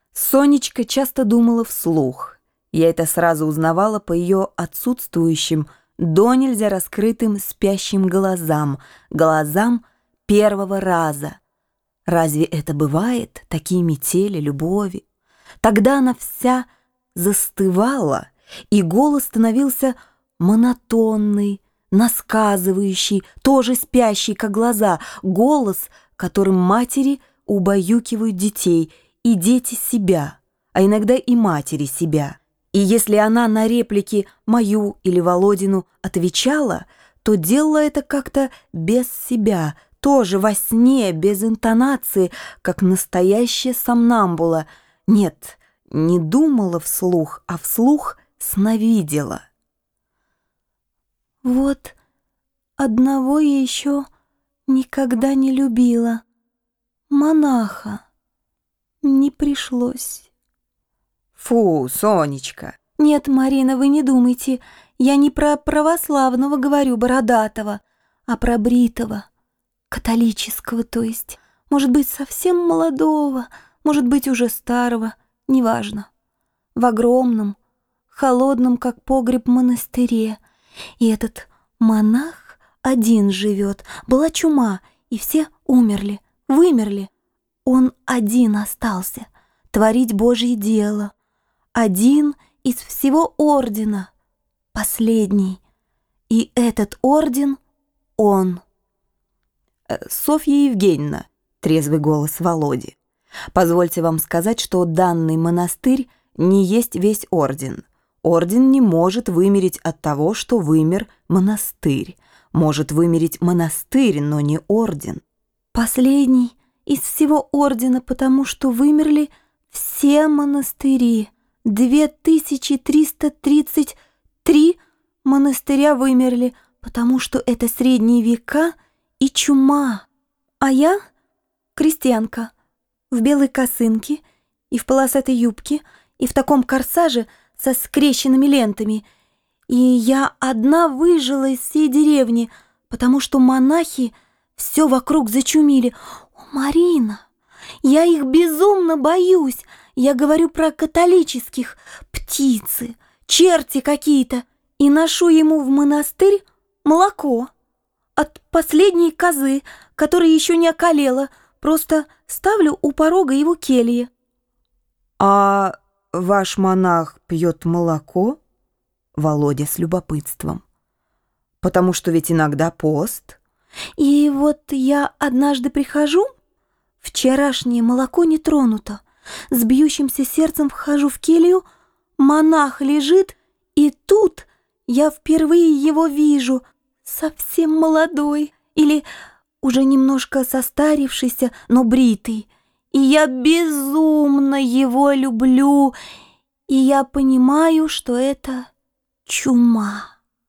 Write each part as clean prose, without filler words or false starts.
Сонечка часто думала вслух. Я это сразу узнавала по ее отсутствующим, донельзя раскрытым спящим глазам первого раза. Разве это бывает, такие метели любови? Тогда она вся застывала, и голос становился монотонный, насказывающий, тоже спящий, как глаза, голос, которым матери убаюкивают детей, и дети себя, а иногда и матери себя. И если она на реплики мою или Володину отвечала, то делала это как-то без себя, тоже во сне, без интонации, как настоящая сомнамбула. Нет, не думала вслух, а вслух сновидела. Вот одного я еще никогда не любила. Монаха. Не пришлось. Фу, Сонечка. Нет, Марина, вы не думайте. Я не про православного говорю, бородатого, а про бритого, католического, то есть. Может быть, совсем молодого, может быть, уже старого, неважно. В огромном, холодном, как погреб, монастыре. И этот монах один живет. Была чума, и все умерли, вымерли. Он один остался творить Божье дело. Один из всего ордена, последний. И этот орден он. Софья Евгеньевна, трезвый голос Володи, позвольте вам сказать, что данный монастырь не есть весь орден. Орден не может вымереть от того, что вымер монастырь. Может вымереть монастырь, но не орден. Последний из всего ордена, потому что вымерли все монастыри. 2333 монастыря вымерли, потому что это средние века и чума. А я крестьянка, в белой косынке и в полосатой юбке, и в таком корсаже со скрещенными лентами. И я одна выжила из всей деревни, потому что монахи все вокруг зачумили. О, Марина, я их безумно боюсь. Я говорю про католических, птицы, черти какие-то. И ношу ему в монастырь молоко от последней козы, которая еще не околела. Просто ставлю у порога его кельи. А ваш монах пьет молоко? Володя с любопытством. Потому что ведь иногда пост. И вот я однажды прихожу, вчерашнее молоко не тронуто. С бьющимся сердцем вхожу в келью, монах лежит, и тут я впервые его вижу, совсем молодой, или уже немножко состарившийся, но бритый. И я безумно его люблю, и я понимаю, что это чума.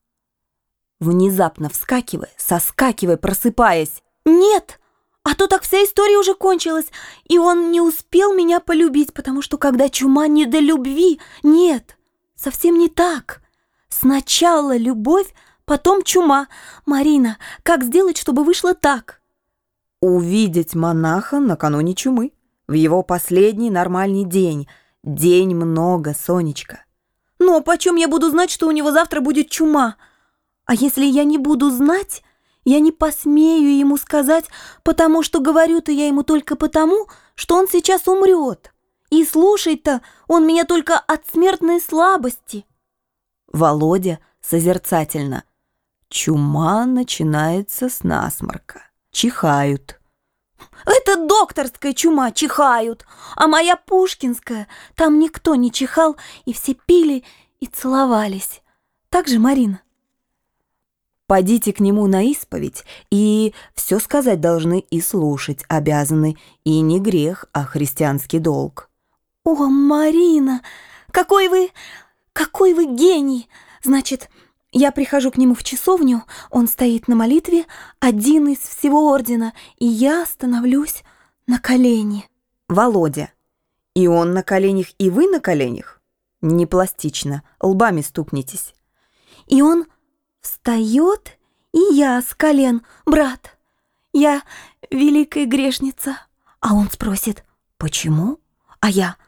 Внезапно соскакивая, просыпаясь. Нет! А то так вся история уже кончилась, и он не успел меня полюбить, потому что когда чума не до любви, нет, совсем не так. Сначала любовь, потом чума. Марина, как сделать, чтобы вышло так? Увидеть монаха накануне чумы, в его последний нормальный день. День много, Сонечка. Но почем я буду знать, что у него завтра будет чума? А если я не буду знать, я не посмею ему сказать, потому что говорю-то я ему только потому, что он сейчас умрет. И слушать-то он меня только от смертной слабости. Володя созерцательно. Чума начинается с насморка. Чихают. Это докторская чума, чихают. А моя пушкинская, там никто не чихал, и все пили и целовались. Так же, Марина? Подите к нему на исповедь, и все сказать должны, и слушать обязаны, и не грех, а христианский долг. О, Марина, какой вы гений! Значит, я прихожу к нему в часовню, он стоит на молитве, один из всего ордена, и я становлюсь на колени. Володя, и он на коленях, и вы на коленях? Не пластично, лбами стукнетесь. И он встает, и я с колен: брат, я великая грешница. А он спросит: почему? А я: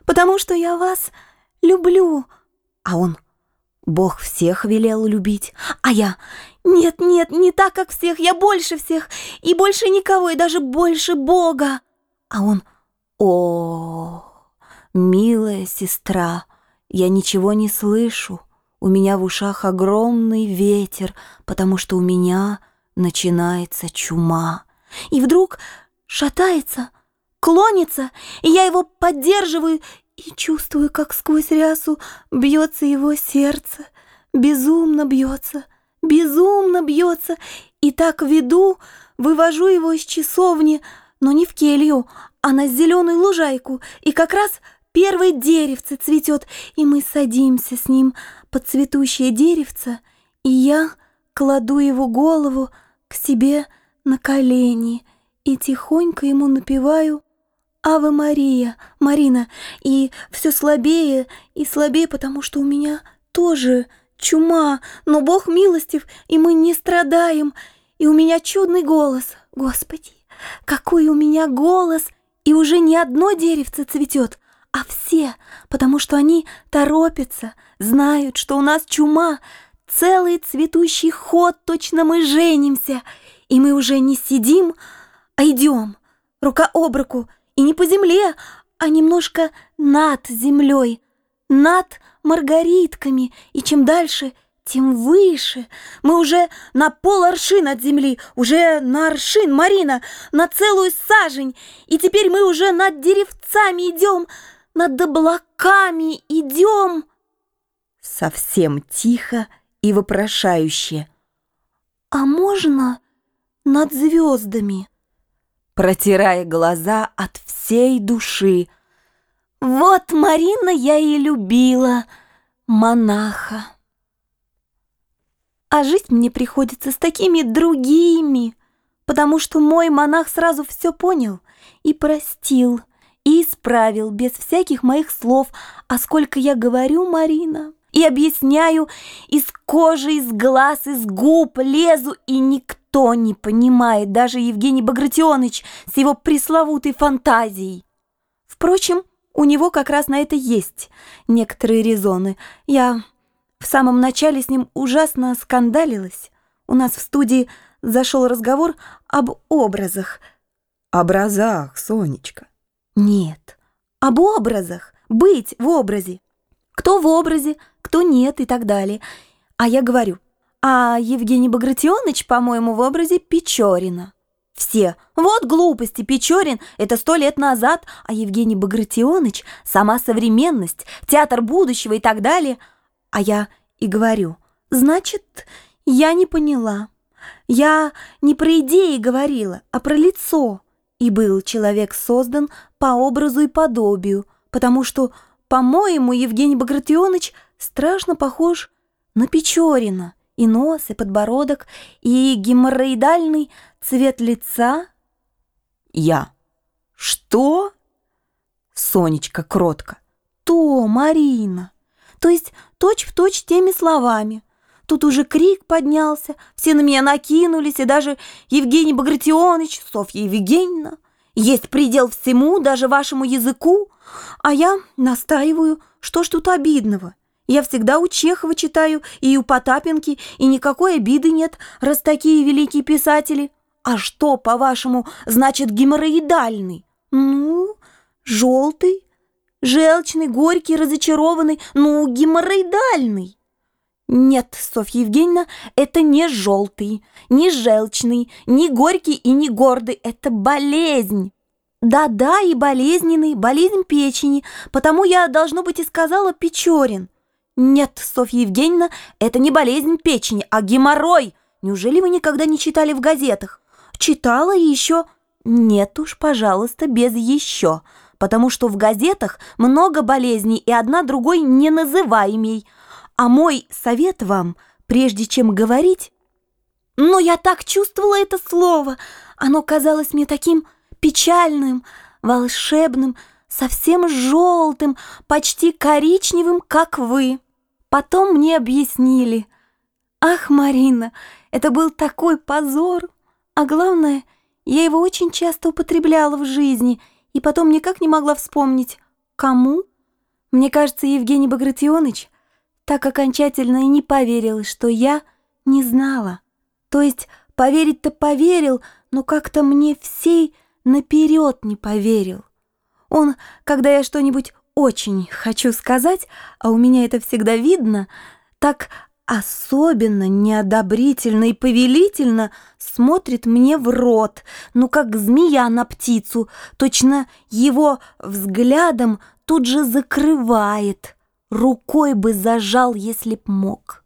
потому что я вас люблю. А он: Бог всех велел любить. А я: нет, нет, не так, как всех, я больше всех, и больше никого, и даже больше Бога. А он: о, милая сестра, я ничего не слышу. У меня в ушах огромный ветер, потому что у меня начинается чума. И вдруг шатается, клонится, и я его поддерживаю и чувствую, как сквозь рясу бьется его сердце, безумно бьется, и так веду, вывожу его из часовни, но не в келью, а на зеленую лужайку, и как раз первое деревце цветет, и мы садимся с ним под цветущее деревце, и я кладу его голову к себе на колени и тихонько ему напеваю «Аве Мария, Марина», и все слабее и слабее, потому что у меня тоже чума, но Бог милостив, и мы не страдаем, и у меня чудный голос. Господи, какой у меня голос! И уже не одно деревце цветет, а все, потому что они торопятся, знают, что у нас чума, целый цветущий ход, точно мы женимся, и мы уже не сидим, а идем, рука об руку, и не по земле, а немножко над землей, над маргаритками, и чем дальше, тем выше. Мы уже на пол-аршин от земли, уже на аршин, Марина, на целую сажень, и теперь мы уже над деревцами идем, над облаками идем. Совсем тихо и вопрошающе: А можно над звездами? Протирая глаза от всей души: Вот, Марина, я и любила монаха. А жить мне приходится с такими другими, потому что мой монах сразу все понял и простил, и исправил без всяких моих слов. А сколько я говорю, Марина, и объясняю, из кожи, из глаз, из губ лезу, и никто не понимает, даже Евгений Багратионыч с его пресловутой фантазией. Впрочем, у него как раз на это есть некоторые резоны. Я в самом начале с ним ужасно скандалилась. У нас в студии зашел разговор об образах. Образах, Сонечка. Нет, об образах, быть в образе. Кто в образе, кто нет и так далее. А я говорю: а Евгений Багратионыч, по-моему, в образе Печорина. Все: вот глупости, Печорин — это 100 лет назад, а Евгений Багратионыч — сама современность, театр будущего и так далее. А я и говорю: значит, я не поняла. Я не про идеи говорила, а про лицо. И был человек создан по образу и подобию, потому что, по-моему, Евгений Багратионыч страшно похож на Печорина. И нос, и подбородок, и геморроидальный цвет лица. Я: что? Сонечка кротко: То, Марина. То есть точь-в-точь теми словами. Тут уже крик поднялся, все на меня накинулись, и даже Евгений Багратионыч, Софья Евгеньевна. Есть предел всему, даже вашему языку. А я настаиваю, что ж тут обидного? Я всегда у Чехова читаю и у Потапенки, и никакой обиды нет, раз такие великие писатели. А что, по-вашему, значит геморроидальный? Ну, желтый, желчный, горький, разочарованный, ну, геморроидальный. Нет, Софья Евгеньевна, это не желтый, не желчный, не горький и не гордый, это болезнь. Да-да, и болезненный, болезнь печени, потому я, должно быть, и сказала Печорин. Нет, Софья Евгеньевна, это не болезнь печени, а геморрой. Неужели вы никогда не читали в газетах? Читала и еще... Нет уж, пожалуйста, без еще, потому что в газетах много болезней и одна другой неназываемей. А мой совет вам, прежде чем говорить... Но я так чувствовала это слово. Оно казалось мне таким печальным, волшебным, совсем желтым, почти коричневым, как вы. Потом мне объяснили. Ах, Марина, это был такой позор. А главное, я его очень часто употребляла в жизни и потом никак не могла вспомнить, кому Мне кажется, Евгений Багратионович так окончательно и не поверил, что я не знала. То есть поверить-то поверил, но как-то мне всей наперед не поверил. Он, когда я что-нибудь очень хочу сказать, а у меня это всегда видно, так особенно неодобрительно и повелительно смотрит мне в рот, ну как змея на птицу, точно его взглядом тут же закрывает, рукой бы зажал, если б мог.